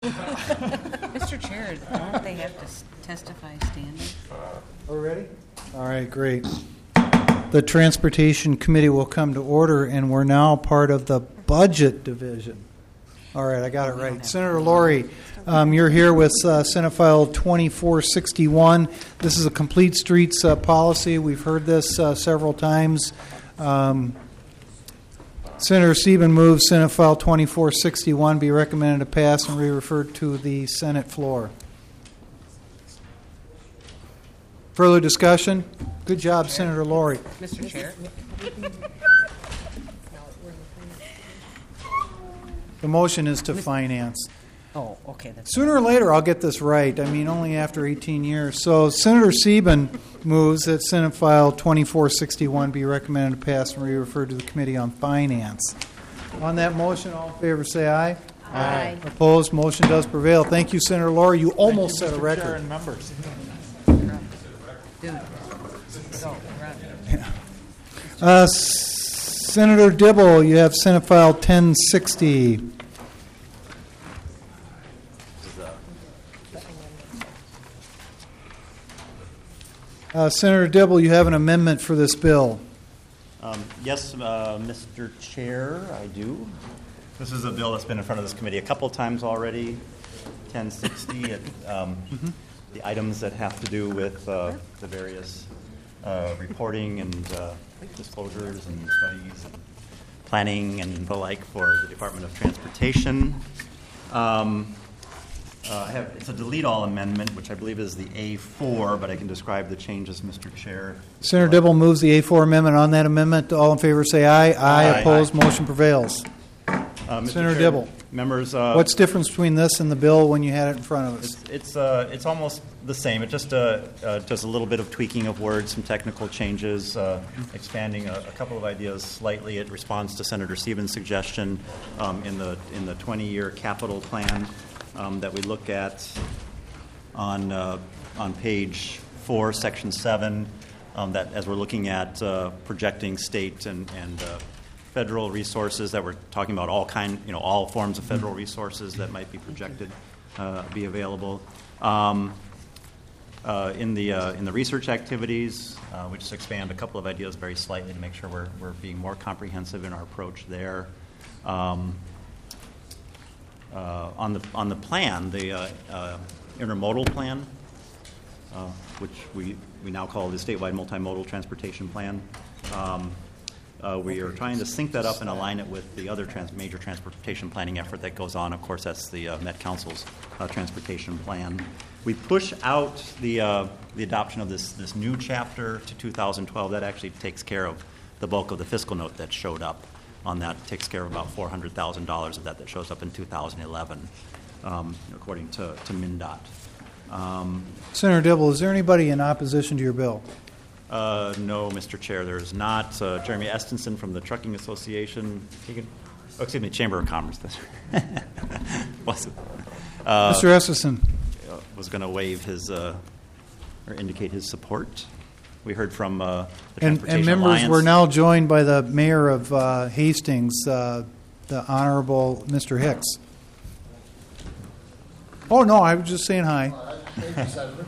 Mr. Chair, don't they have to testify standing? Are we ready? All right, great. The Transportation Committee will come to order, and we're now part of the Budget Division. All right, I got it right. Senator Laurie, you're here with Senate File 2461. This is a complete streets policy. We've heard this several times. Senator Sieben moves Senate File 2461 be recommended to pass and be referred to the Senate floor. Further discussion? Good job, Senator Laurie. Mr. Chair. The motion is to finance. Oh, okay. That's Sooner or later, I'll get this right. I mean, only after 18 years. So Senator Sieben moves that Senate File 2461 be recommended to pass and be referred to the Committee on Finance. On that motion, all in favor say aye. Aye. Opposed? Motion does prevail. Thank you, Senator Laurie. You almost set a Mr. record. Chair and members. Dude. Go, run. Senator Dibble, you have Senate File 1060. Senator Dibble, you have an amendment for this bill. Yes, Mr. Chair, I do. This is a bill that's been in front of this committee a couple times already. 1060, the items that have to do with the various reporting and disclosures and studies and planning and the like for the Department of Transportation. It's a delete-all amendment, which I believe is the A4, but I can describe the changes, Mr. Chair. Senator Dibble moves the A4 amendment. On that amendment, all in favor say aye. Aye. Opposed? Motion prevails. Senator Dibble. Members, what's the difference between this and the bill when you had it in front of us? It's almost the same. It's just a little bit of tweaking of words, some technical changes, expanding a couple of ideas slightly. It responds to Senator Stevens' suggestion in the 20-year capital plan that we look at on page 4, section 7. That as we're looking at projecting state and federal resources, that we're talking about all forms of federal resources that might be projected be available. In the research activities, we just expand a couple of ideas very slightly to make sure we're being more comprehensive in our approach there. On the plan, the intermodal plan, which we now call the statewide multimodal transportation plan. We are trying to sync that up and align it with the other major transportation planning effort that goes on. Of course, that's the Met Council's transportation plan. We push out the adoption of this new chapter to 2012. That actually takes care of the bulk of the fiscal note that showed up on that. It takes care of about $400,000 of that shows up in 2011, according to MnDOT. Senator Dibble, is there anybody in opposition to your bill? No, Mr. Chair, there is not. Jeremy Estenson from the Trucking Association. Chamber of Commerce. Mr. Estenson was going to waive his or indicate his support. We heard from the and Transportation members, Alliance. we're now joined by the mayor of Hastings, the Honorable Mr. Hicks. Oh, no, I was just saying hi. Thank you, Senator.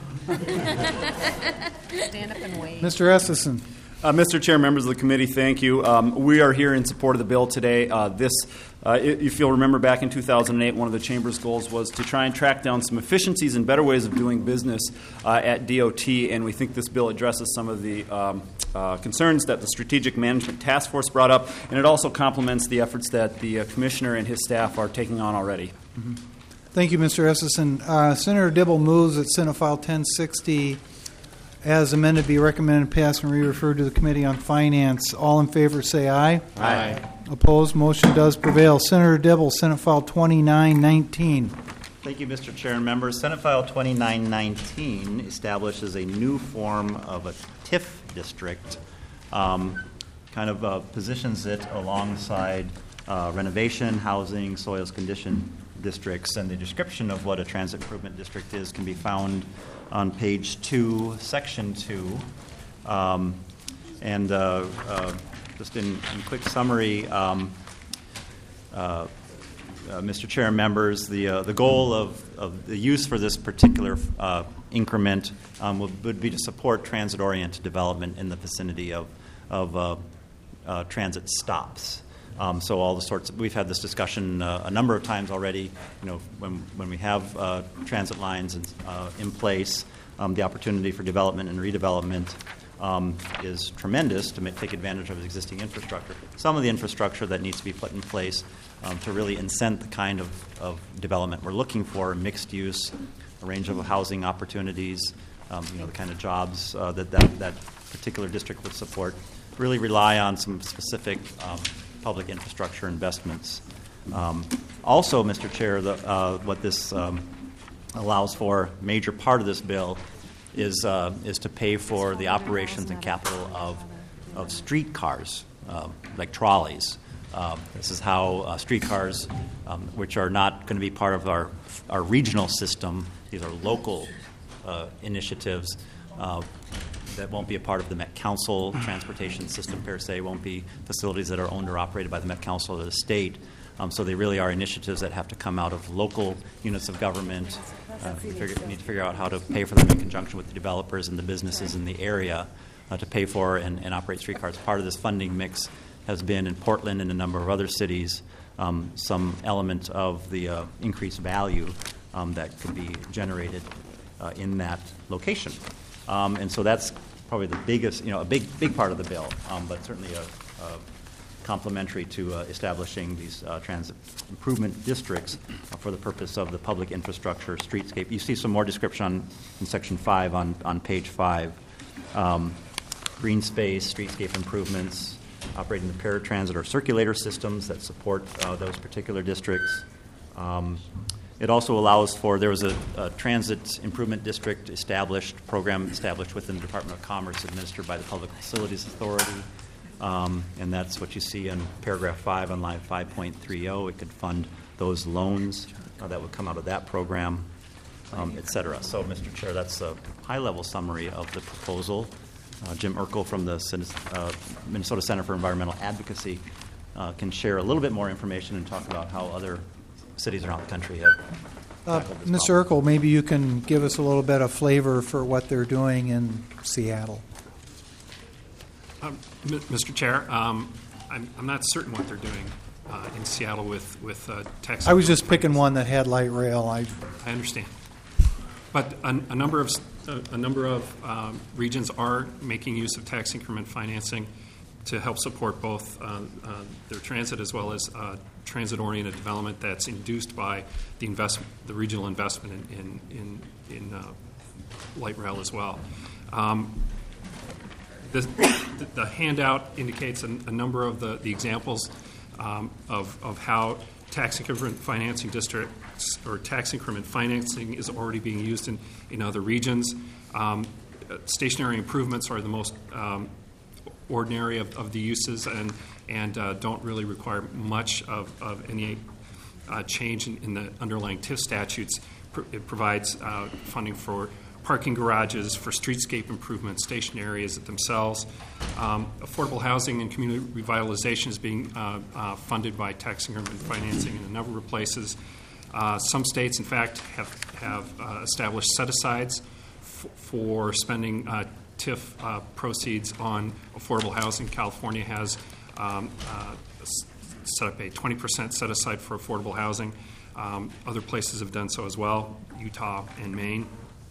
Stand up and wave. Mr. Estenson. Mr. Chair, members of the committee, thank you. We are here in support of the bill today. If you'll remember back in 2008, one of the Chamber's goals was to try and track down some efficiencies and better ways of doing business at DOT, and we think this bill addresses some of the concerns that the Strategic Management Task Force brought up, and it also complements the efforts that the Commissioner and his staff are taking on already. Mm-hmm. Thank you, Mr. Estenson. Senator Dibble moves that Senate File 1060 as amended be recommended pass and re-referred to the Committee on Finance. All in favor say aye. Aye. Opposed? Motion does prevail. Senator Dibble, Senate File 2919. Thank you, Mr. Chair and members. Senate File 2919 establishes a new form of a TIF district, positions it alongside renovation, housing, soils condition districts, and the description of what a transit improvement district is can be found on page 2, section 2. Just in quick summary, Mr. Chair and members, the goal of the use for this particular increment would be to support transit-oriented development in the vicinity of transit stops. So all the sorts we've had this discussion a number of times already. When we have transit lines in place, the opportunity for development and redevelopment is tremendous to take advantage of existing infrastructure. Some of the infrastructure that needs to be put in place to really incent the kind of development we're looking for, mixed use, a range of housing opportunities, the kind of jobs that particular district would support, really rely on some specific public infrastructure investments. Also, Mr. Chair, what this allows for, major part of this bill, is to pay for the operations and capital of streetcars, like trolleys. This is how streetcars, which are not going to be part of our regional system, these are local initiatives that won't be a part of the Met Council transportation system per se, won't be facilities that are owned or operated by the Met Council or the state. So they really are initiatives that have to come out of local units of government. We need to figure out how to pay for them in conjunction with the developers and the businesses in the area to pay for and operate streetcars. Part of this funding mix has been in Portland and a number of other cities, some element of the increased value that could be generated in that location. And so that's probably the biggest, a big part of the bill, but certainly complementary to establishing these transit improvement districts for the purpose of the public infrastructure streetscape. You see some more description in Section 5 on page 5. Green space, streetscape improvements, operating the paratransit or circulator systems that support those particular districts. It also allows for, there was a transit improvement district program established within the Department of Commerce administered by the Public Facilities Authority. And that's what you see in paragraph 5 on line 5.30. It could fund those loans that would come out of that program, et cetera. So, Mr. Chair, that's a high-level summary of the proposal. Jim Urkel from the Minnesota Center for Environmental Advocacy can share a little bit more information and talk about how other cities around the country have tackled this Mr. problem. Urkel, maybe you can give us a little bit of flavor for what they're doing in Seattle. Mr. Chair, I'm not certain what they're doing in Seattle with tax. I was just picking one that had light rail. I understand, but a number of regions are making use of tax increment financing to help support both their transit as well as transit-oriented development that's induced by the regional investment in light rail as well. The handout indicates a number of the examples of how tax increment financing districts or tax increment financing is already being used in other regions. Stationary improvements are the most ordinary of the uses and don't really require much of any change in the underlying TIF statutes. It provides funding for parking garages, for streetscape improvements, station areas themselves. Affordable housing and community revitalization is being funded by tax increment financing in a number of places. Some states, in fact, have established set-asides for spending TIF proceeds on affordable housing. California has set up a 20% set-aside for affordable housing. Other places have done so as well, Utah and Maine.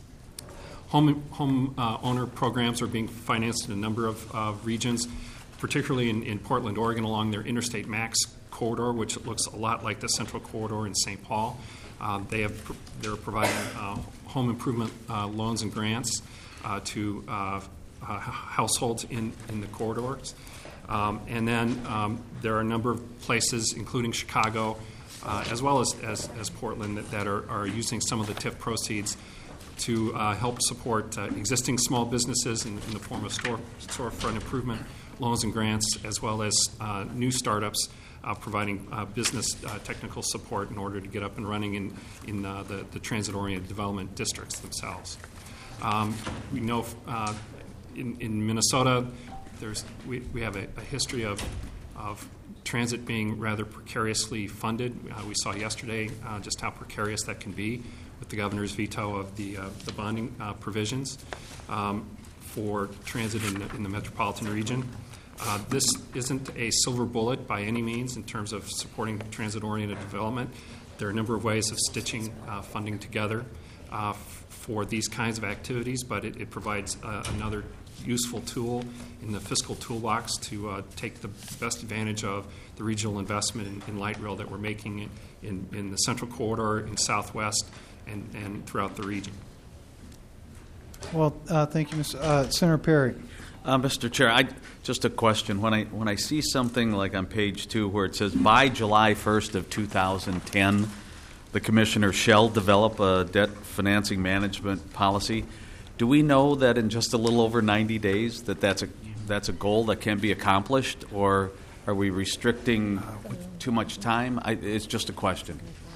Home owner programs are being financed in a number of regions, particularly in Portland, Oregon, along their Interstate Max corridor, which looks a lot like the Central Corridor in St. Paul. They're providing home improvement loans and grants to households in the corridors. And then there are a number of places, including Chicago, as well as Portland, that are using some of the TIF proceeds to help support existing small businesses in the form of storefront improvement loans and grants, as well as new startups providing business technical support in order to get up and running in the transit-oriented development districts themselves. We know in Minnesota, we have a history of transit being rather precariously funded. We saw yesterday just how precarious that can be with the governor's veto of the bonding provisions for transit in the metropolitan region. This isn't a silver bullet by any means in terms of supporting transit-oriented development. There are a number of ways of stitching funding together for these kinds of activities, but it provides another useful tool in the fiscal toolbox to take the best advantage of the regional investment in light rail that we're making in the Central Corridor, in Southwest, and throughout the region. Well, thank you, Senator Perry. Mr. Chair, just a question. When I see something like on page 2 where it says by July 1st of 2010, the commissioner shall develop a debt financing management policy. Do we know that in just a little over 90 days that's a goal that can be accomplished, or are we restricting too much time? It's just a question.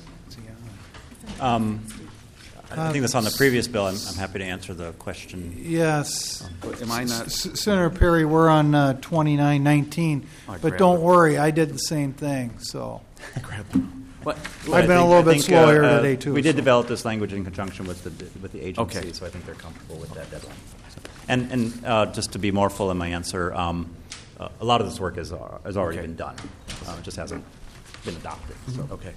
I think that's on the previous bill. I'm happy to answer the question. Yes. Am I not? Senator Perry, we're on 2919, but don't worry, I did the same thing. So What? I've been a little bit slower today too. We did so. develop this language in conjunction with the agency, Okay. so I think they're comfortable with that deadline. And just to be more full in my answer, a lot of this work has already been done. It just hasn't been adopted. So. Okay.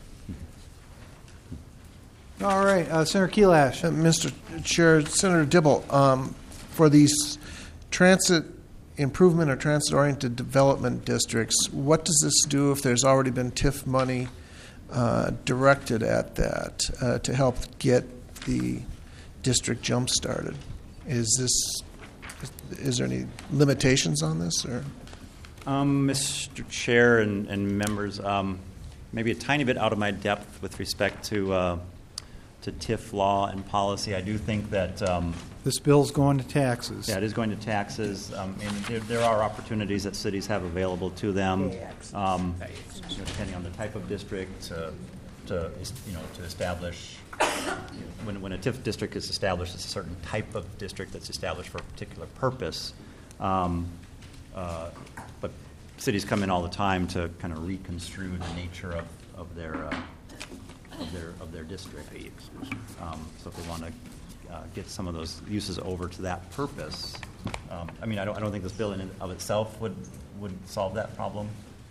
All right, Senator Kelash. Mr. Chair, Senator Dibble, for these transit improvement or transit-oriented development districts, what does this do if there's already been TIF money directed at that to help get the district jump-started? Is there any limitations on this? Or? Mr. Chair and members, maybe a tiny bit out of my depth with respect to TIF law and policy. I do think that This bill's going to taxes. yeah, it is going to taxes. And there are opportunities that cities have available to them, depending on the type of district, to establish. When a TIF district is established, it's a certain type of district that's established for a particular purpose. But cities come in all the time to kind of reconstrue the nature of their district. So if they want to get some of those uses over to that purpose, I don't think this bill in and of itself would solve that problem.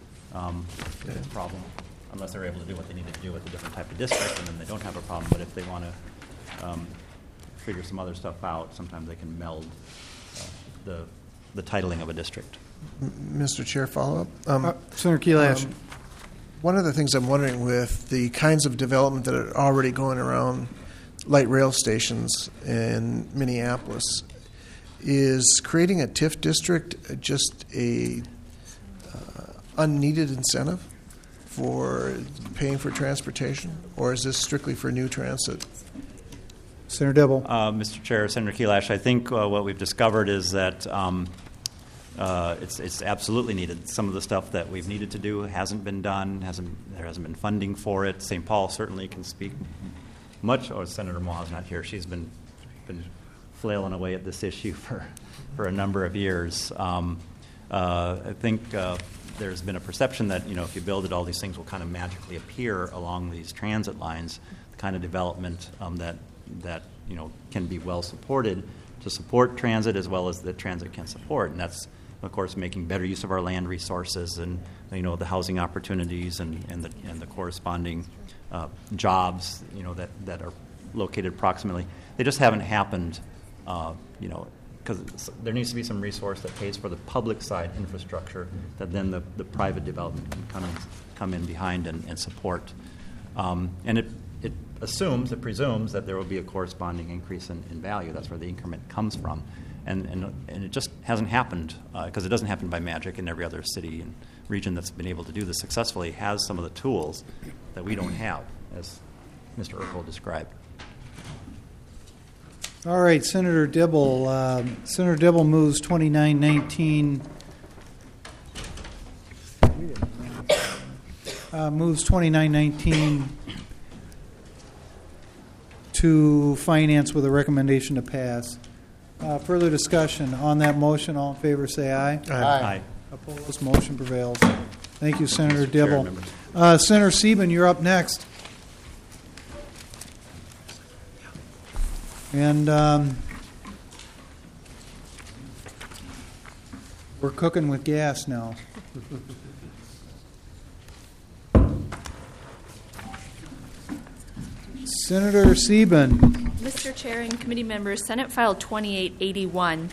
Unless they're able to do what they need to do with a different type of district, and then they don't have a problem. But if they want to figure some other stuff out, sometimes they can meld the titling of a district. Mr. Chair, follow-up? Senator Kelash. One of the things I'm wondering with the kinds of development that are already going around light rail stations in Minneapolis, is creating a TIF district just a unneeded incentive for paying for transportation, or is this strictly for new transit? Senator Dibble. Mr. Chair, Senator Kelash, I think what we've discovered is that it's absolutely needed. Some of the stuff that we've needed to do hasn't been done. There hasn't been funding for it. St. Paul certainly can speak much. Oh, Senator Mohaw's not here. She's been flailing away at this issue for a number of years. I think there's been a perception that if you build it, all these things will kind of magically appear along these transit lines. The kind of development that can be well supported to support transit as well as that transit can support, and that's of course making better use of our land resources and the housing opportunities and the corresponding jobs that are located proximately. They just haven't happened, because there needs to be some resource that pays for the public side infrastructure that then the private development can come in behind and support. And it presumes that there will be a corresponding increase in value. That's where the increment comes from. And it just hasn't happened because it doesn't happen by magic, and every other city and region that's been able to do this successfully has some of the tools that we don't have, as Mr. Urkel described. All right, Senator Dibble. Senator Dibble moves 2919. Moves 2919 to finance with a recommendation to pass. Further discussion on that motion. All in favor, say aye. Aye. Opposed, motion prevails. Thank you, Senator Mr. Chair, Dibble. members. Senator Sieben, you're up next. And we're cooking with gas now. Senator Sieben. Mr. Chair and committee members, Senate File 2881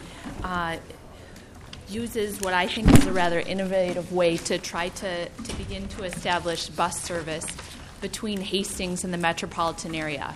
uses what I think is a rather innovative way to try to begin to establish bus service between Hastings and the metropolitan area.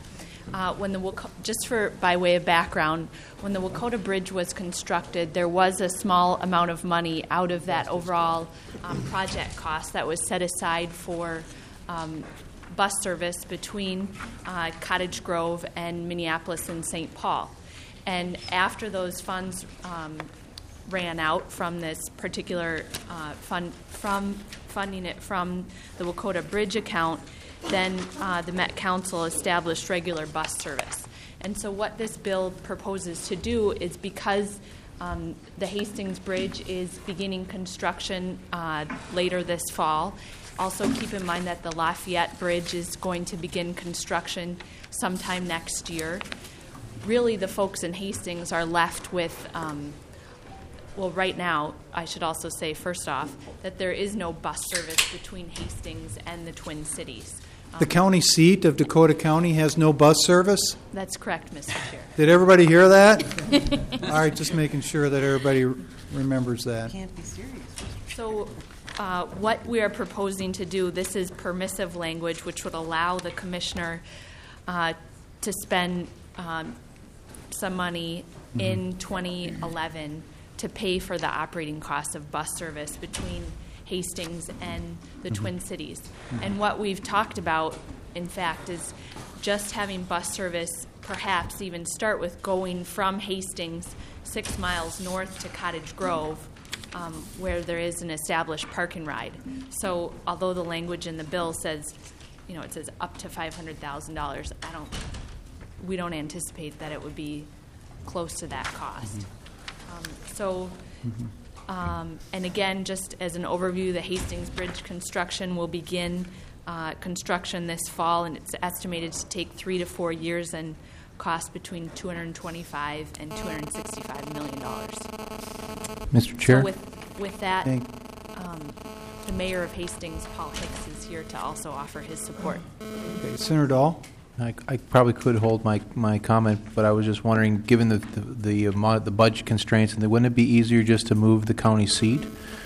By way of background, when the Wacota Bridge was constructed, there was a small amount of money out of that overall project cost that was set aside for bus service between Cottage Grove and Minneapolis and St. Paul. And after those funds ran out from this particular funding it from the Wacota Bridge account, then the Met Council established regular bus service. And so what this bill proposes to do is, because the Hastings Bridge is beginning construction later this fall, also keep in mind that the Lafayette Bridge is going to begin construction sometime next year. Really, the folks in Hastings are left with right now, I should also say, first off, that there is no bus service between Hastings and the Twin Cities. The county seat of Dakota County has no bus service? That's correct, Mr. Chair. Did everybody hear that? All right, just making sure that everybody remembers that. Can't be serious. So what we are proposing to do, this is permissive language, which would allow the commissioner to spend some money in 2011 to pay for the operating costs of bus service between Hastings and the Twin Cities. And what we've talked about, in fact, is just having bus service perhaps even start with going from Hastings 6 miles north to Cottage Grove, where there is an established park and ride. So although the language in the bill says, it says up to $500,000, we don't anticipate that it would be close to that cost. And again, just as an overview, the Hastings Bridge construction will begin construction this fall, and it's estimated to take 3 to 4 years and cost between $225 and $265 million. Mr. Chair? So with that, the mayor of Hastings, Paul Hicks, is here to also offer his support. Okay, Senator Dahl? I probably could hold my comment, but I was just wondering, given the budget constraints, and wouldn't it be easier just to move the county seat?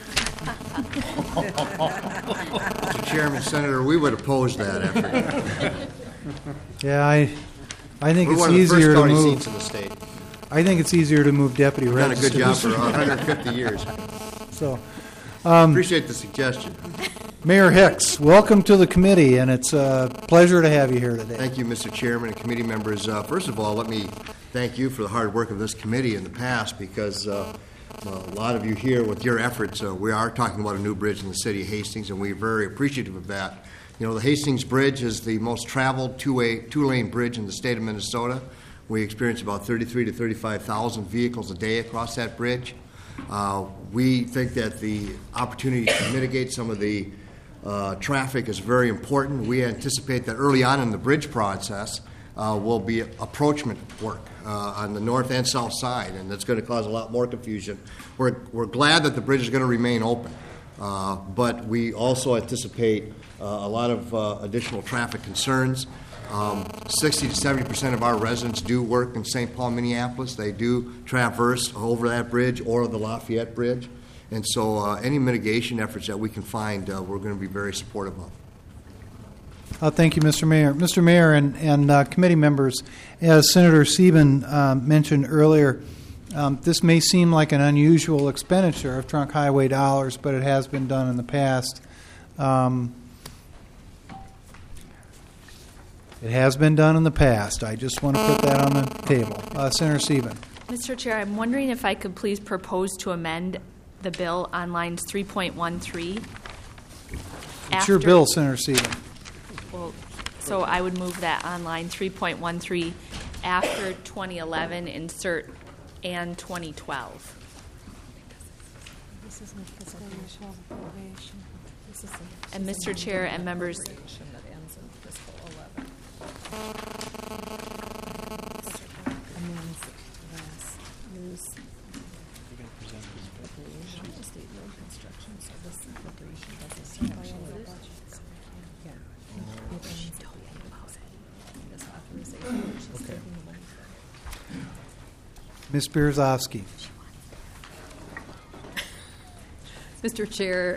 Mr. Chairman, Senator, we would oppose that effort. Yeah, I think We're it's one of the first easier to county move. seats in the state. I think it's easier to move deputy We've done a good job registers. for 150 years. So, Appreciate the suggestion. Mayor Hicks, welcome to the committee, and it's a pleasure to have you here today. Thank you, Mr. Chairman and committee members. First of all, let me thank you for the hard work of this committee in the past, because a lot of you here, with your efforts, we are talking about a new bridge in the city of Hastings, and we're very appreciative of that. The Hastings Bridge is the most traveled two-lane bridge in the state of Minnesota. We experience about 33 to 35,000 vehicles a day across that bridge. We think that the opportunity to mitigate some of the traffic is very important. We anticipate that early on in the bridge process will be approachment work on the north and south side, and that's going to cause a lot more confusion. We're glad that the bridge is going to remain open, but we also anticipate a lot of additional traffic concerns. 60 to 70% of our residents do work in St. Paul, Minneapolis. They do traverse over that bridge or the Lafayette Bridge. And so any mitigation efforts that we can find, we're going to be very supportive of. Thank you, Mr. Mayor. Mr. Mayor and committee members, as Senator Sieben mentioned earlier, this may seem like an unusual expenditure of trunk highway dollars, but it has been done in the past. It has been done in the past. I just want to put that on the table. Senator Sieben. Mr. Chair, I'm wondering if I could please propose to amend the bill on lines 3.13. It's your bill, Senator Sieben. Well, so I would move that on line 3.13 after 2011, insert and 2012. And Mr. Chair and members, Ms. Bierzowski. Mr. Chair,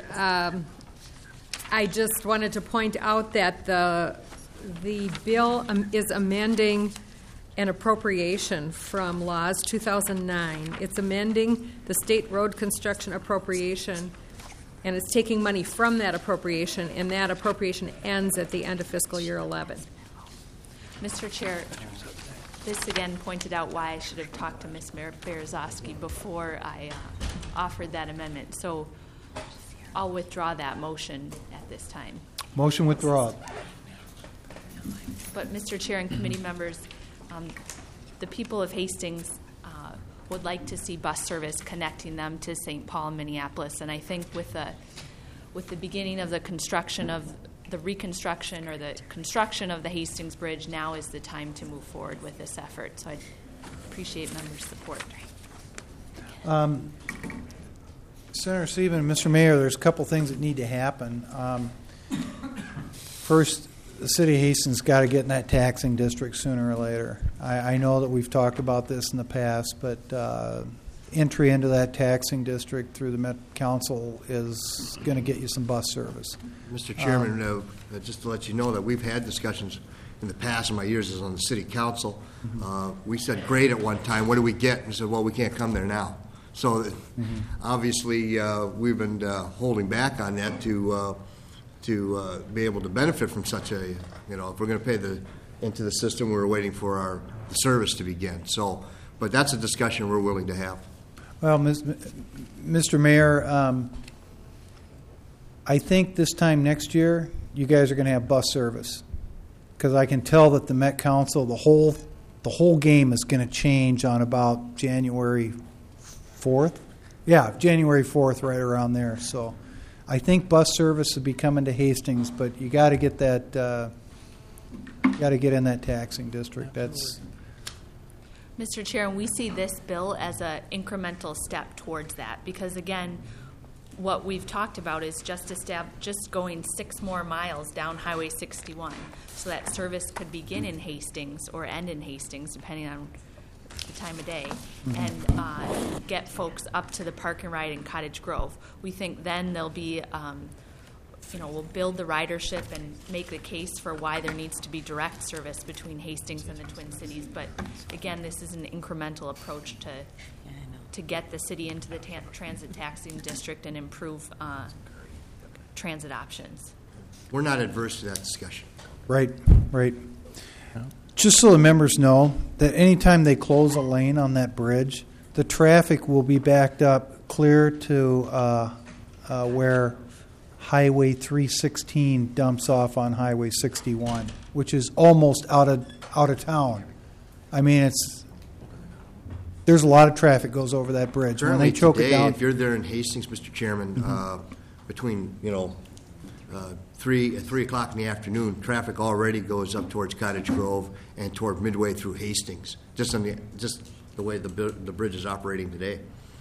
I just wanted to point out that the bill is amending an appropriation from laws 2009. It's amending the state road construction appropriation, and it's taking money from that appropriation, and that appropriation ends at the end of fiscal year 11. Mr. Chair, this again pointed out why I should have talked to Ms. Berezowski before I offered that amendment. So I'll withdraw that motion at this time. Motion withdrawn. But Mr. Chair and committee members, the people of Hastings would like to see bus service connecting them to St. Paul and Minneapolis. And I think with the beginning of the construction of the reconstruction or the construction of the Hastings Bridge, now is the time to move forward with this effort. So I appreciate members' support. Senator Sieben and Mr. Mayor, there's a couple things that need to happen. First, the city of Hastings got to get in that taxing district sooner or later. I know that we've talked about this in the past, but entry into that taxing district through the Met Council is going to get you some bus service. Mr. Chairman, just to let you know that we've had discussions in the past, in my years as on the city council. We said great at one time. What do we get? And we said, well, we can't come there now. So obviously we've been holding back on that to be able to benefit from such a, if we're going to pay into the system, we're waiting for the service to begin. So, but that's a discussion we're willing to have. Well, Mr. Mayor, I think this time next year you guys are going to have bus service, because I can tell that the Met Council, the whole game is going to change on about January 4th. Yeah, January 4th, right around there. So I think bus service will be coming to Hastings, but you got to get that. Got to get in that taxing district. That's. Mr. Chair, and we see this bill as an incremental step towards that, because again, what we've talked about is just going 6 more miles down Highway 61, so that service could begin in Hastings or end in Hastings, depending on the time of day, and get folks up to the park and ride in Cottage Grove. We think then there'll be, we'll build the ridership and make the case for why there needs to be direct service between Hastings and the Twin Cities. But again, this is an incremental approach to get the city into the transit taxing district and improve transit options. We're not adverse to that discussion. Right. Just so the members know that anytime they close a lane on that bridge, the traffic will be backed up clear to where Highway 316 dumps off on Highway 61, which is almost out of town. I mean, there's a lot of traffic goes over that bridge. Currently when they choke today, it down, if you're there in Hastings, Mr. Chairman, between 3 o'clock in the afternoon, traffic already goes up towards Cottage Grove and toward midway through Hastings. Just the way the bridge is operating today.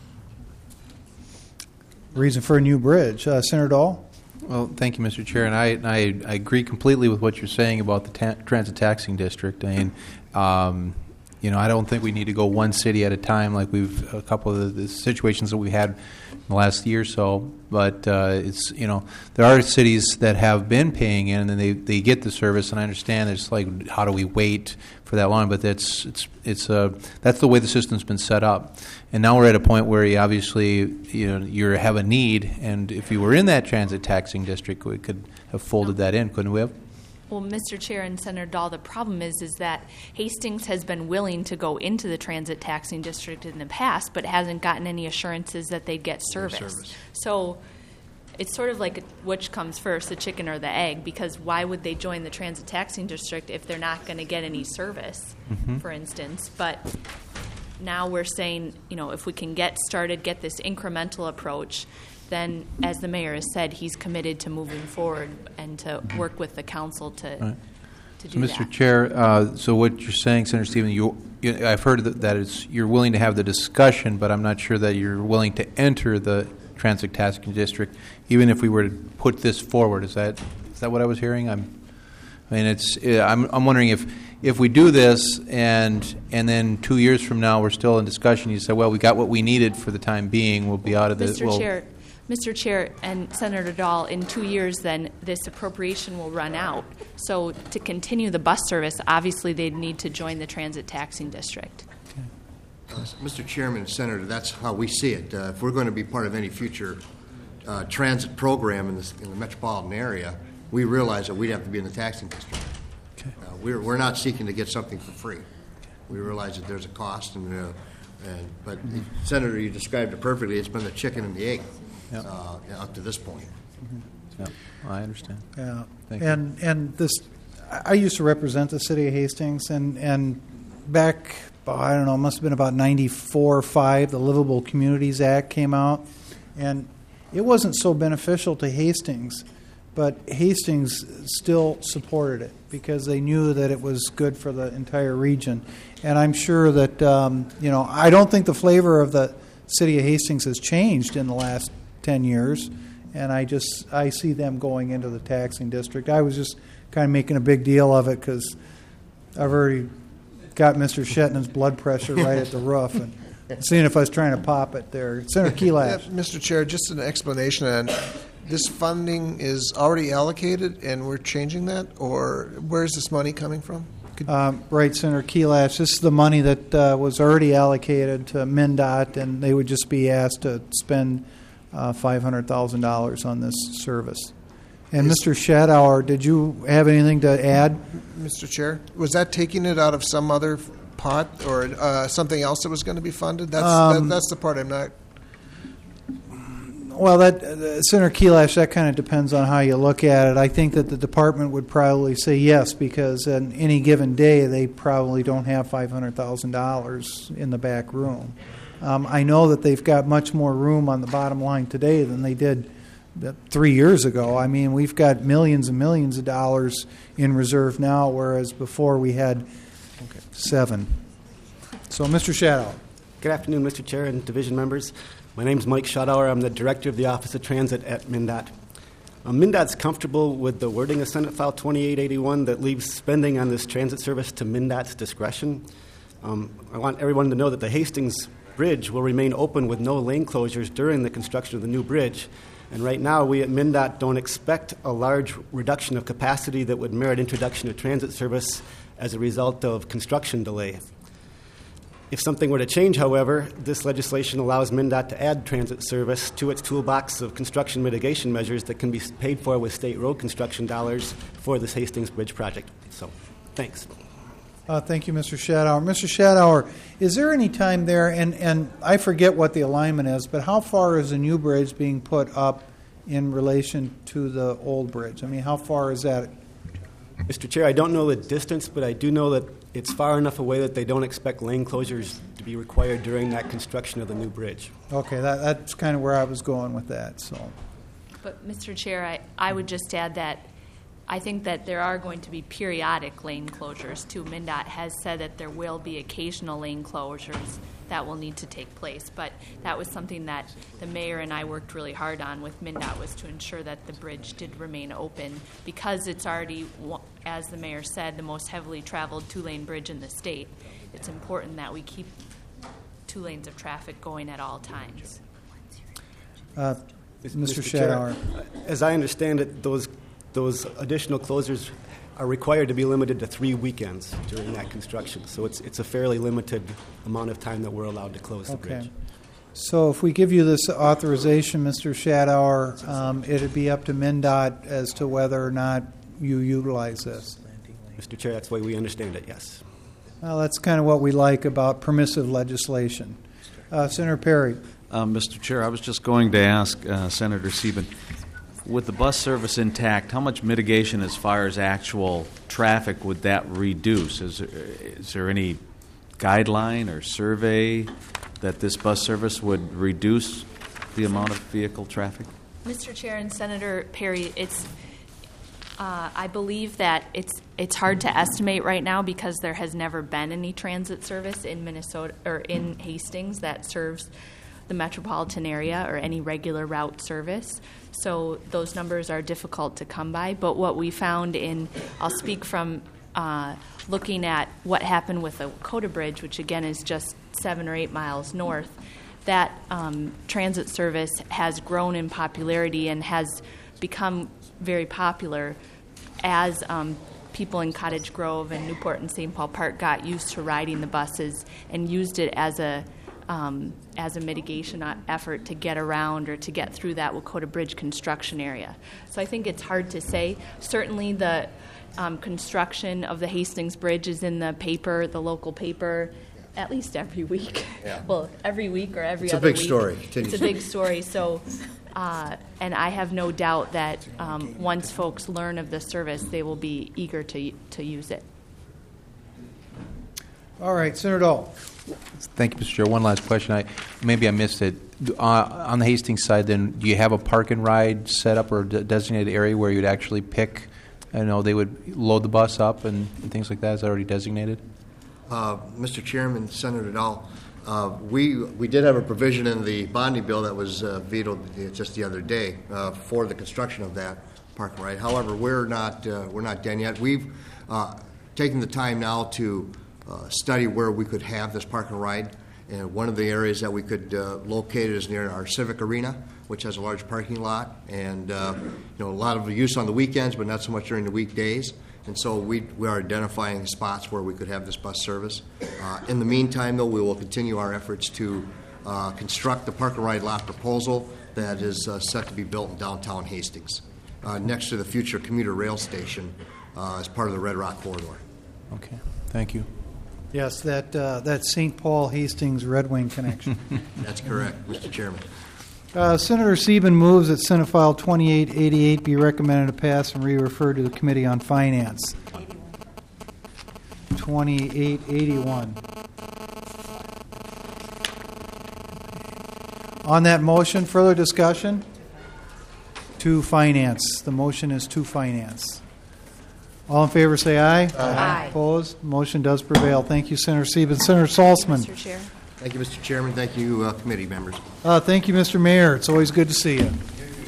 reason for a new bridge. Senator Dahl? Well, thank you, Mr. Chair, and I agree completely with what you're saying about the transit taxing district. I mean, I don't think we need to go one city at a time like a couple of the situations that we had in the last year or so. But there are cities that have been paying in, and then they get the service. And I understand it's like, how do we wait for that long? But that's the way the system's been set up. And now we're at a point where you obviously you have a need, and if you were in that transit taxing district, we could have folded that in, couldn't we have? Well, Mr. Chair and Senator Dahl, the problem is that Hastings has been willing to go into the transit taxing district in the past, but hasn't gotten any assurances that they'd get service. So it's sort of like which comes first, the chicken or the egg, because why would they join the transit taxing district if they're not going to get any service, for instance? But now we're saying, if we can get started, get this incremental approach, then, as the mayor has said, he's committed to moving forward and to work with the council to Right. to So, do Mr. that. Chair, so what you're saying, Senator Stephen, I've heard that you're willing to have the discussion, but I'm not sure that you're willing to enter the Transit Tasking District, even if we were to put this forward. Is that what I was hearing? I'm wondering if we do this and then 2 years from now we're still in discussion. You say, well, we got what we needed for the time being. We'll be out of this. Mr. Chair and Senator Dahl, in 2 years, then this appropriation will run out. So to continue the bus service, obviously they'd need to join the transit taxing district. Mr. Chairman and Senator, that's how we see it. If we're going to be part of any future transit program in the metropolitan area, we realize that we'd have to be in the taxing district. Okay. We're not seeking to get something for free. We realize that there's a cost, but Senator, you described it perfectly. It's been the chicken and the egg up to this point. Yeah, I understand. Yeah, Thank you. and this, I used to represent the city of Hastings, and back, I don't know, it must have been about 94 or 5, the Livable Communities Act came out, and it wasn't so beneficial to Hastings, but Hastings still supported it because they knew that it was good for the entire region. And I'm sure that, I don't think the flavor of the city of Hastings has changed in the last 10 years, and I see them going into the taxing district. I was just kind of making a big deal of it because I've already got Mr. Shetton's blood pressure right at the roof and seeing if I was trying to pop it there. Senator Kelash. Mr. Chair, just an explanation on this funding is already allocated and we're changing that, or where is this money coming from? Right, Senator Kelash. This is the money that was already allocated to MnDOT, and they would just be asked to spend $500,000 on this service. And Mr. Shadauer, did you have anything to add? Mr. Chair, was that taking it out of some other pot or something else that was going to be funded? That's the part I'm not. Well, Senator Kelash, that kind of depends on how you look at it. I think that the department would probably say yes, because on any given day they probably don't have $500,000 in the back room. I know that they've got much more room on the bottom line today than they did 3 years ago. I mean, we've got millions and millions of dollars in reserve now, whereas before we had 7. So, Mr. Shadow. Good afternoon, Mr. Chair and division members. My name is Mike Schadauer. I'm the Director of the Office of Transit at MnDOT. MnDOT's comfortable with the wording of Senate File 2881 that leaves spending on this transit service to MnDOT's discretion. I want everyone to know that the Hastings Bridge will remain open with no lane closures during the construction of the new bridge. And right now, we at MnDOT don't expect a large reduction of capacity that would merit introduction of transit service as a result of construction delay. If something were to change, however, this legislation allows MnDOT to add transit service to its toolbox of construction mitigation measures that can be paid for with state road construction dollars for this Hastings Bridge project. So, thanks. Thank you, Mr. Shadauer. Mr. Shadauer, is there any time there, and I forget what the alignment is, but how far is the new bridge being put up in relation to the old bridge? I mean, how far is that? Mr. Chair, I don't know the distance, but I do know that it's far enough away that they don't expect lane closures to be required during that construction of the new bridge. Okay, that's kind of where I was going with that. So, But, Mr. Chair, I would just add that I think that there are going to be periodic lane closures, too. MnDOT has said that there will be occasional lane closures that will need to take place. But that was something that the mayor and I worked really hard on with MnDOT, was to ensure that the bridge did remain open, because it's already, as the mayor said, the most heavily traveled 2-lane bridge in the state. It's important that we keep 2 lanes of traffic going at all times. Mr. Shadauer. As I understand it, those additional closures are required to be limited to 3 weekends during that construction. So it's a fairly limited amount of time that we're allowed to close the bridge. So if we give you this authorization, Mr. Shadauer, it'd be up to MnDOT as to whether or not you utilize this. Mr. Chair, that's the way we understand it, yes. Well, that's kind of what we like about permissive legislation. Senator Perry. Mr. Chair, I was just going to ask Senator Sieben, with the bus service intact, how much mitigation as far as actual traffic would that reduce? Is there any guideline or survey that this bus service would reduce the amount of vehicle traffic? Mr. Chair and Senator Perry, I believe that it's hard to estimate right now because there has never been any transit service in Minnesota or in Hastings that serves the metropolitan area or any regular route service. So those numbers are difficult to come by. But what we found I'll speak from looking at what happened with the Wakota Bridge, which again is just 7 or 8 miles north, that transit service has grown in popularity and has become very popular as people in Cottage Grove and Newport and St. Paul Park got used to riding the buses and used it as a mitigation effort to get around or to get through that Wakota Bridge construction area. So I think it's hard to say. Certainly the construction of the Hastings Bridge is in the paper, the local paper, at least every week. Yeah. Well, every week or every It's a other big week. story. It's a big story. So, and I have no doubt that once folks learn of the service, they will be eager to use it. All right, Senator Dahl. Thank you, Mr. Chair. One last question. Maybe I missed it. On the Hastings side, then, do you have a park and ride set up or designated area where you'd actually pick? I know they would load the bus up and things like that. Is that already designated? Mr. Chairman, Senator Dahl, we did have a provision in the bonding bill that was vetoed just the other day for the construction of that park and ride. However, we're not done yet. We've taken the time now to study where we could have this park and ride. And one of the areas that we could locate is near our Civic Arena, which has a large parking lot and a lot of use on the weekends, but not so much during the weekdays. And so we are identifying spots where we could have this bus service. In the meantime, though, we will continue our efforts to construct the park and ride lot proposal that is set to be built in downtown Hastings, next to the future commuter rail station as part of the Red Rock Corridor. Okay, thank you. Yes, that St. Paul Hastings Red Wing connection. That's correct, Mr. Chairman. Senator Sieben moves that Senate File 2888 be recommended to pass and re-referred to the Committee on Finance. 2881. On that motion, further discussion? To Finance. The motion is to Finance. All in favor say aye. Aye. Opposed? Motion does prevail. Thank you, Senator Sieben. Senator Saltzman. Mr. Chair. Thank you, Mr. Chairman. Thank you, committee members. Thank you, Mr. Mayor. It's always good to see you.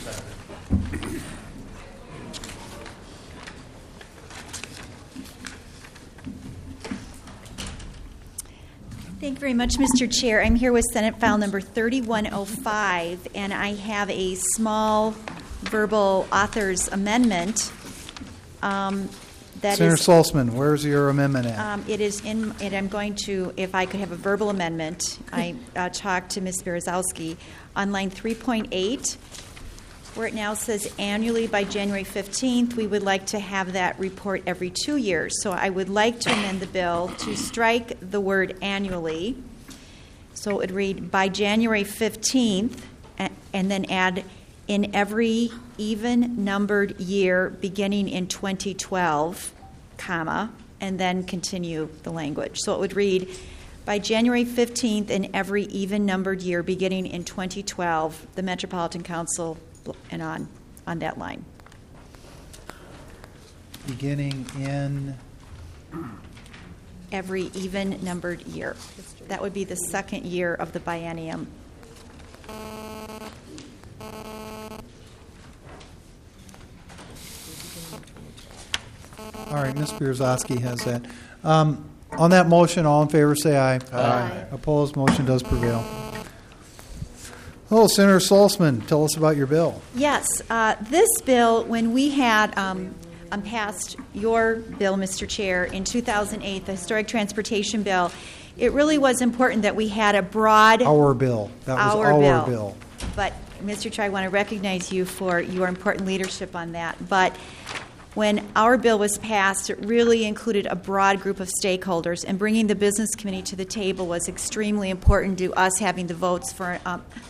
Thank you very much, Mr. Chair. I'm here with Senate File number 3105, and I have a small verbal author's amendment. Senator Saltzman, where's your amendment at? It is in, and I'm going to, if I could have a verbal amendment, I talked to Ms. Berezowski on line 3.8, where it now says annually by January 15th. We would like to have that report every 2 years. So I would like to amend the bill to strike the word annually. So it would read by January 15th, and then add in every even-numbered year beginning in 2012, comma, and then continue the language. So it would read, by January 15th in every even-numbered year beginning in 2012, the Metropolitan Council, and on that line. Beginning in? Every even-numbered year. That would be the second year of the biennium. All right, Ms. Berezowski has that. On that motion, all in favor say aye. Aye. Opposed, motion does prevail. Oh, Senator Saltzman, tell us about your bill. Yes, this bill, when we had passed your bill, Mr. Chair, in 2008, the Historic Transportation Bill, it really was important that we had a broad... Our bill. That was our bill. But, Mr. Chair, I want to recognize you for your important leadership on that. But when our bill was passed, it really included a broad group of stakeholders, and bringing the business committee to the table was extremely important to us having the votes for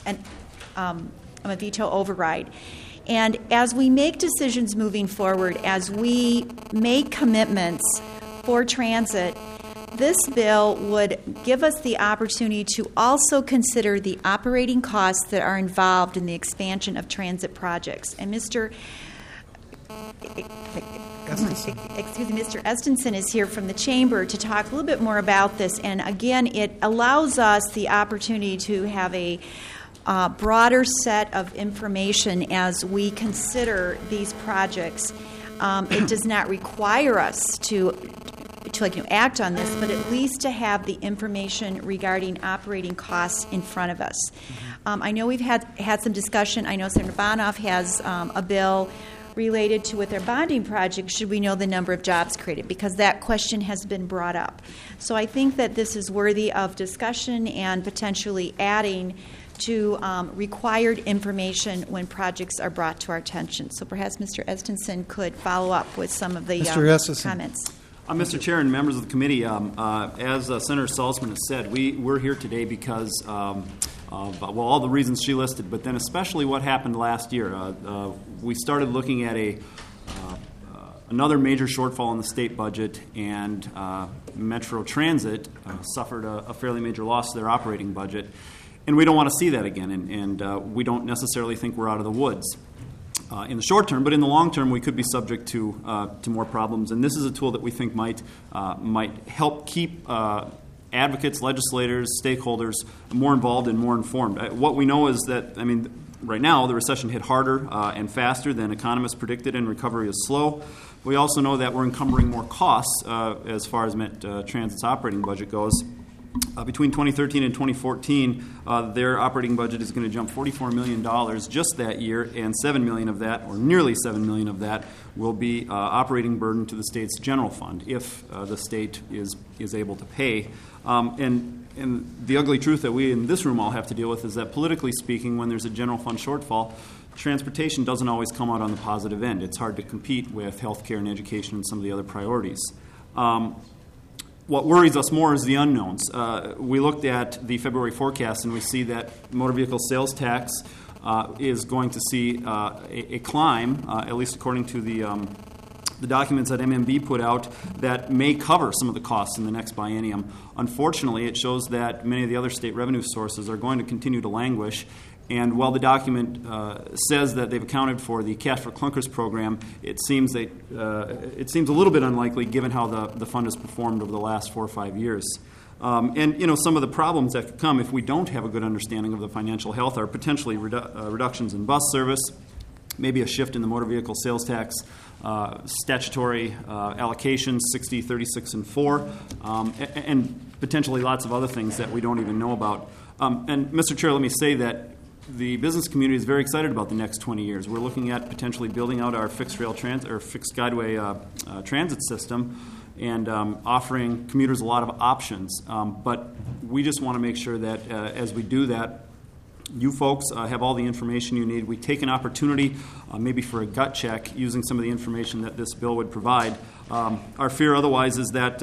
a veto override. And as we make decisions moving forward, as we make commitments for transit, this bill would give us the opportunity to also consider the operating costs that are involved in the expansion of transit projects. And Mr. Estenson is here from the Chamber to talk a little bit more about this. And again, it allows us the opportunity to have a broader set of information as we consider these projects. It does not require us to act on this, but at least to have the information regarding operating costs in front of us. I know we've had some discussion. I know Senator Bonoff has a bill related to with their bonding project, should we know the number of jobs created, because that question has been brought up. So I think that this is worthy of discussion and potentially adding to required information when projects are brought to our attention. So perhaps Mr. Estenson could follow up with some of the comments. Mr. Chair and members of the committee, as Senator Salzman has said, we're here today because of all the reasons she listed, but then especially what happened last year. We started looking at another major shortfall in the state budget, and Metro Transit suffered a fairly major loss to their operating budget. And we don't want to see that again, and we don't necessarily think we're out of the woods in the short term, but in the long term, we could be subject to more problems. And this is a tool that we think might help keep advocates, legislators, stakeholders more involved and more informed. What we know is that, right now the recession hit harder and faster than economists predicted, and recovery is slow. We also know that we're encumbering more costs as far as Met Transit's operating budget goes. Between 2013 and 2014, their operating budget is going to jump $44 million just that year, and $7 million of that, or nearly $7 million of that, will be operating burden to the state's general fund if the state is able to pay. And the ugly truth that we in this room all have to deal with is that, politically speaking, when there's a general fund shortfall, transportation doesn't always come out on the positive end. It's hard to compete with healthcare and education and some of the other priorities. What worries us more is the unknowns. We looked at the February forecast, and we see that motor vehicle sales tax is going to see a climb, at least according to the documents that MMB put out, that may cover some of the costs in the next biennium. Unfortunately, it shows that many of the other state revenue sources are going to continue to languish. And while the document says that they've accounted for the Cash for Clunkers program, it seems a little bit unlikely given how the fund has performed over the last 4 or 5 years. And some of the problems that could come if we don't have a good understanding of the financial health are potentially reductions in bus service, maybe a shift in the motor vehicle sales tax statutory allocations, 60, 36, and 4, and potentially lots of other things that we don't even know about. And Mr. Chair, let me say that the business community is very excited about the next 20 years. We're looking at potentially building out our fixed rail transit or fixed guideway transit system and offering commuters a lot of options. But we just want to make sure that as we do that, you folks have all the information you need. We take an opportunity maybe for a gut check using some of the information that this bill would provide. Our fear otherwise is that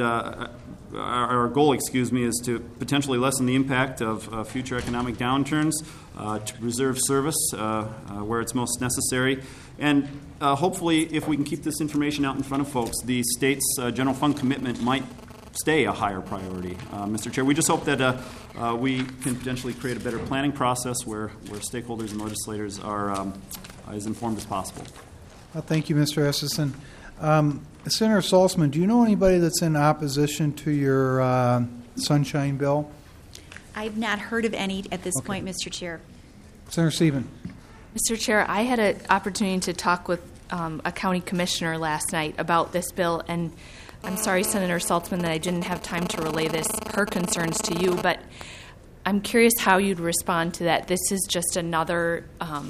our goal, is to potentially lessen the impact of future economic downturns, to preserve service where it's most necessary, and hopefully, if we can keep this information out in front of folks, the state's general fund commitment might stay a higher priority. Mr. Chair, we just hope that we can potentially create a better planning process where stakeholders and legislators are as informed as possible. Thank you, Mr. Estenson. Senator Salzman, do you know anybody that's in opposition to your Sunshine Bill? I've not heard of any at this point, Mr. Chair. Senator Stephen. Mr. Chair, I had an opportunity to talk with a county commissioner last night about this bill, and I'm sorry, Senator Salzman, that I didn't have time to relay her concerns to you, but I'm curious how you'd respond to that. This is just another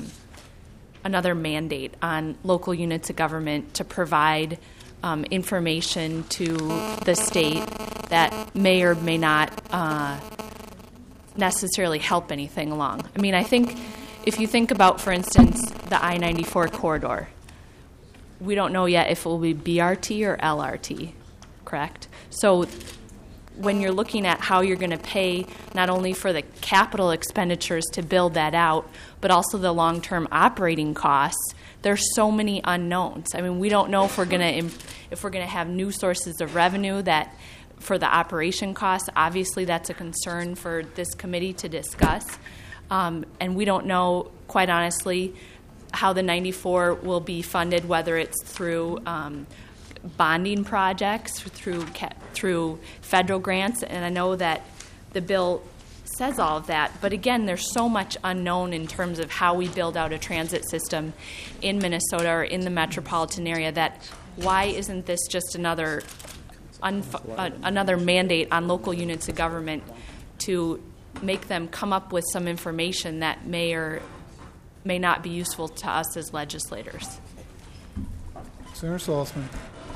mandate on local units of government to provide information to the state that may or may not necessarily help anything along. I think if you think about, for instance, the I-94 corridor, we don't know yet if it will be BRT or LRT, correct? So when you're looking at how you're going to pay not only for the capital expenditures to build that out, but also the long-term operating costs, there's so many unknowns. We don't know if we're going to have new sources of revenue that for the operation costs. Obviously, that's a concern for this committee to discuss. And we don't know, quite honestly, how the 94 will be funded, whether it's through bonding projects, through federal grants. And I know that the bill says all of that. But again, there's so much unknown in terms of how we build out a transit system in Minnesota or in the metropolitan area that why isn't this just another mandate on local units of government to make them come up with some information that may or may not be useful to us as legislators. Senator Salzman.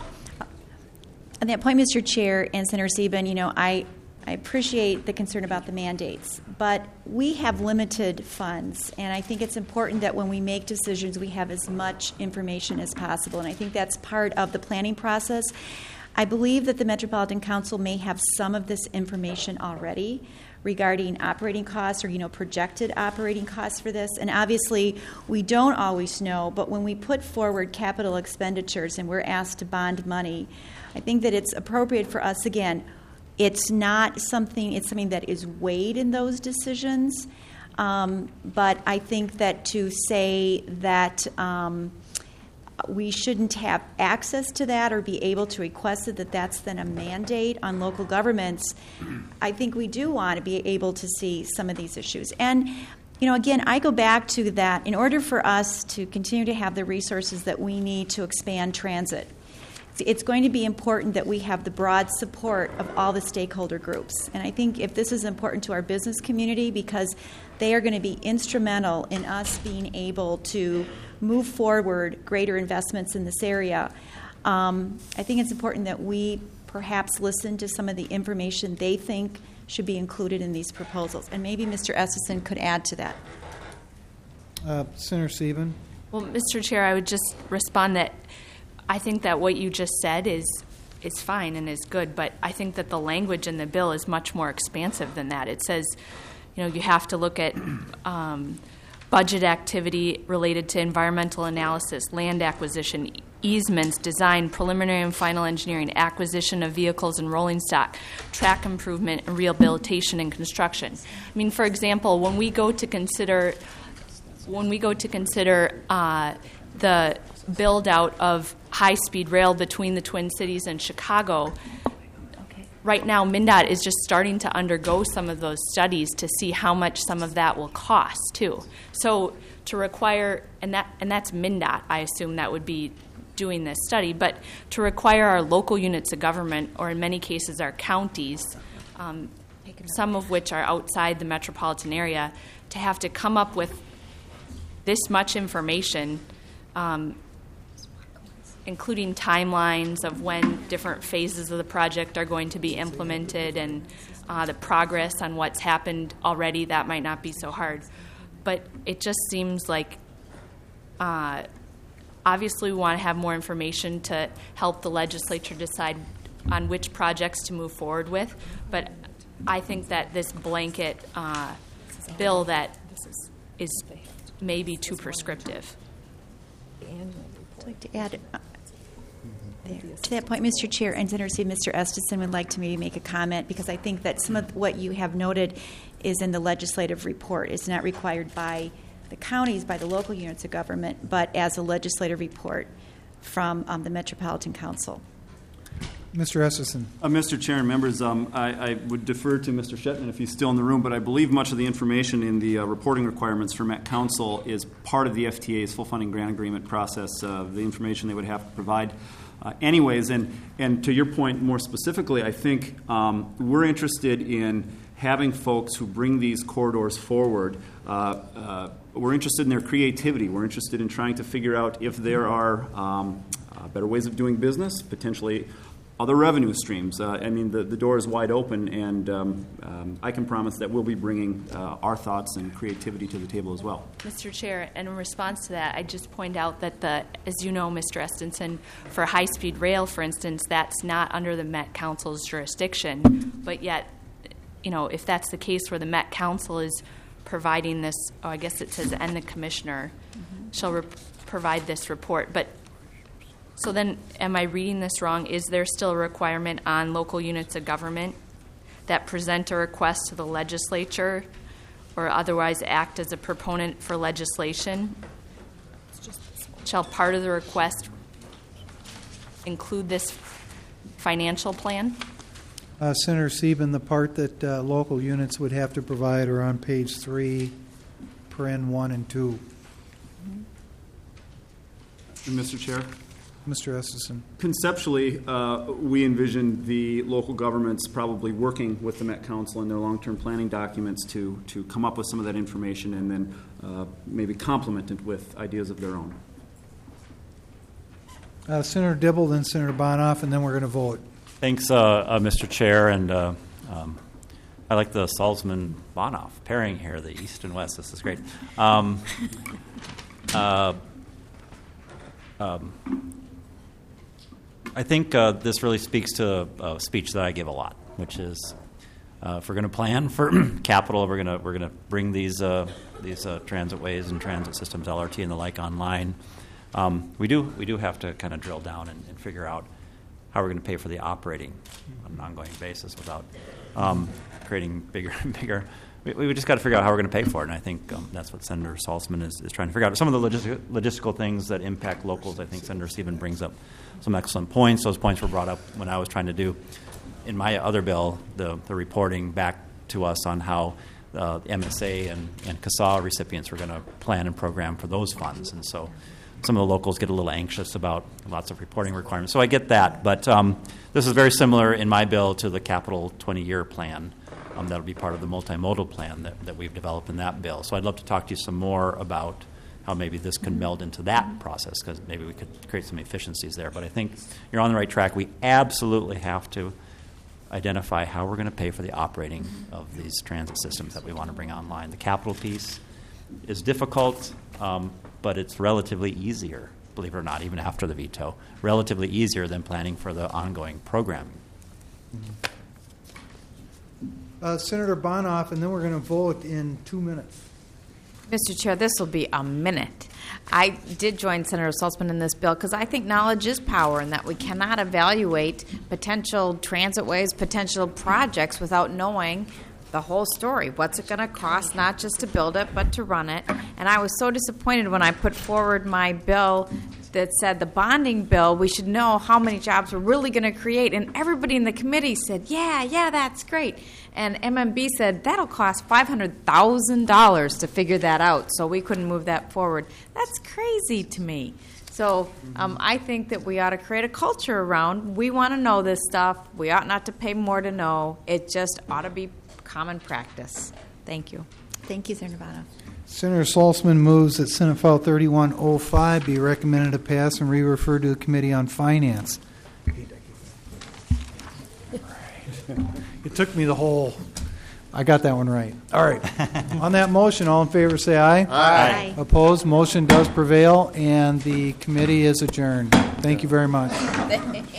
On that point, Mr. Chair and Senator Sieben, I appreciate the concern about the mandates, but we have limited funds, and I think it's important that when we make decisions, we have as much information as possible, and I think that's part of the planning process. I believe that the Metropolitan Council may have some of this information already regarding operating costs or, projected operating costs for this. And obviously, we don't always know, but when we put forward capital expenditures and we're asked to bond money, I think that it's appropriate for us, again, it's something that is weighed in those decisions. But I think that to say that we shouldn't have access to that or be able to request it, that's then a mandate on local governments, I think we do want to be able to see some of these issues. And, again, I go back to that. In order for us to continue to have the resources that we need to expand transit, it's going to be important that we have the broad support of all the stakeholder groups. And I think if this is important to our business community because they are going to be instrumental in us being able to move forward greater investments in this area, I think it's important that we perhaps listen to some of the information they think should be included in these proposals. And maybe Mr. Estison could add to that. Senator Sieben. Well, Mr. Chair, I would just respond that I think that what you just said is fine and is good, but I think that the language in the bill is much more expansive than that. It says, you have to look at budget activity related to environmental analysis, land acquisition, easements, design, preliminary and final engineering, acquisition of vehicles and rolling stock, track improvement, and rehabilitation and construction. I mean, for example, when we go to consider the build out of high-speed rail between the Twin Cities and Chicago, right now MnDOT is just starting to undergo some of those studies to see how much some of that will cost too. So to require, and that's MnDOT, I assume that would be doing this study, but to require our local units of government, or in many cases our counties, some of which are outside the metropolitan area, to have to come up with this much information, including timelines of when different phases of the project are going to be implemented and the progress on what's happened already, that might not be so hard. But it just seems like obviously we want to have more information to help the legislature decide on which projects to move forward with. But I think that this blanket bill that is maybe too prescriptive. I'd like to add to that point, Mr. Chair, and Senator Mr. Estison would like to maybe make a comment, because I think that some of what you have noted is in the legislative report. It's not required by the counties, by the local units of government, but as a legislative report from the Metropolitan Council. Mr. Estison. Mr. Chair and members, I would defer to Mr. Shetman if he's still in the room, but I believe much of the information in the reporting requirements for Met Council is part of the FTA's full funding grant agreement process, the information they would have to provide anyways. And to your point more specifically, I think we're interested in having folks who bring these corridors forward. We're interested in their creativity. We're interested in trying to figure out if there are better ways of doing business, potentially other revenue streams. I mean, the door is wide open, and I can promise that we'll be bringing our thoughts and creativity to the table as well. Mr. Chair, and in response to that, I just point out that as you know, Mr. Estison, for high-speed rail, for instance, that's not under the Met Council's jurisdiction, but yet, if that's the case where the Met Council is providing this, I guess it says, and the commissioner shall provide this report, but So then, am I reading this wrong? Is there still a requirement on local units of government that present a request to the legislature or otherwise act as a proponent for legislation? Shall part of the request include this financial plan? Senator Sieben, the part that local units would have to provide are on page 3, paren 1 and 2. Mr. Chair? Mr. Estison. Conceptually, we envision the local governments probably working with the Met Council in their long-term planning documents to come up with some of that information and then maybe complement it with ideas of their own. Senator Dibble, then Senator Bonoff, and then we're going to vote. Thanks, Mr. Chair, and I like the Salzman-Bonoff pairing here, the East and West. This is great. I think this really speaks to a speech that I give a lot, which is if we're going to plan for capital, we're going to bring these transit ways and transit systems, LRT and the like, online. We do have to kind of drill down and figure out how we're going to pay for the operating on an ongoing basis without creating bigger and bigger. We just got to figure out how we're going to pay for it, and I think that's what Senator Salzman is trying to figure out. Some of the logistical things that impact locals, I think Senator Stephen brings up some excellent points. Those points were brought up when I was trying to do, in my other bill, the reporting back to us on how MSA and CASA recipients were going to plan and program for those funds. And so some of the locals get a little anxious about lots of reporting requirements. So I get that. But this is very similar in my bill to the capital 20-year plan. That'll be part of the multimodal plan that we've developed in that bill. So I'd love to talk to you some more about how maybe this can meld into that process, because maybe we could create some efficiencies there. But I think you're on the right track. We absolutely have to identify how we're going to pay for the operating of these transit systems that we want to bring online. The capital piece is difficult, but it's relatively easier, believe it or not, even after the veto, relatively easier than planning for the ongoing programming. Senator Bonoff, and then we're going to vote in 2 minutes. Mr. Chair, this will be a minute. I did join Senator Salzman in this bill because I think knowledge is power and that we cannot evaluate potential transitways, potential projects without knowing the whole story. What's it going to cost, not just to build it, but to run it? And I was so disappointed when I put forward my bill that said the bonding bill, we should know how many jobs we're really going to create. And everybody in the committee said, yeah, that's great. And MMB said, that'll cost $500,000 to figure that out, so we couldn't move that forward. That's crazy to me. So I think that we ought to create a culture around, we want to know this stuff. We ought not to pay more to know. It just ought to be common practice. Thank you. Thank you, Senator Bonoff. Senator Salzman moves that Senate File 3105 be recommended to pass and re-referred to the Committee on Finance. It took me the whole... I got that one right. All right. On that motion, all in favor say aye. Aye. Opposed? Motion does prevail, and the committee is adjourned. Thank you very much.